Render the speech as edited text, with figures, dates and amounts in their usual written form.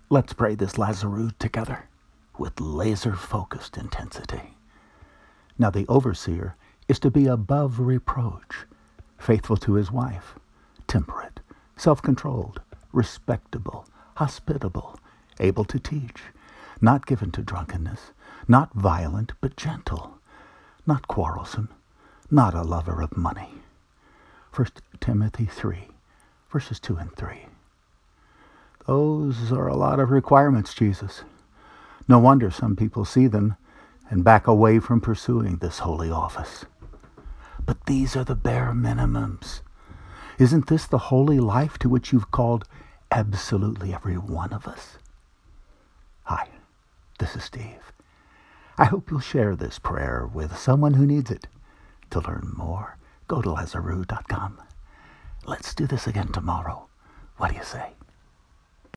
Let's pray this Lazarus together with laser-focused intensity. Now the overseer is to be above reproach, faithful to his wife, temperate, self-controlled, respectable, hospitable, able to teach, not given to drunkenness, not violent but gentle, not quarrelsome, not a lover of money. 1 Timothy 3, verses 2 and 3. Those are a lot of requirements, Jesus. No wonder some people see them and back away from pursuing this holy office. But these are the bare minimums. Isn't this the holy life to which you've called absolutely every one of us? Hi, this is Steve. I hope you'll share this prayer with someone who needs it. To learn more, go to Lazarus.com. Let's do this again tomorrow. What do you say?